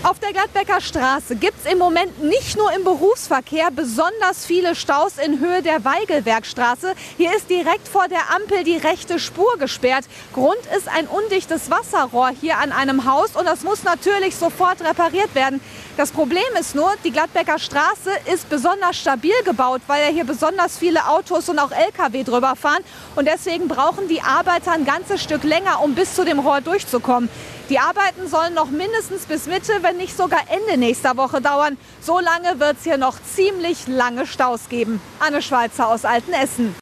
Auf der Gladbecker Straße gibt es im Moment nicht nur im Berufsverkehr besonders viele Staus in Höhe der Weigelwerkstraße. Hier ist direkt vor der Ampel die rechte Spur gesperrt. Grund ist ein undichtes Wasserrohr hier an einem Haus und das muss natürlich sofort repariert werden. Das Problem ist nur, die Gladbecker Straße ist besonders stabil gebaut, weil ja hier besonders viele Autos und auch LKW drüber fahren. Und deswegen brauchen die Arbeiter ein ganzes Stück länger, um bis zu dem Rohr durchzukommen. Die Arbeiten sollen noch mindestens bis Mitte, wenn nicht sogar Ende nächster Woche dauern. So lange wird es hier noch ziemlich lange Staus geben. Anne Schweizer aus Altenessen.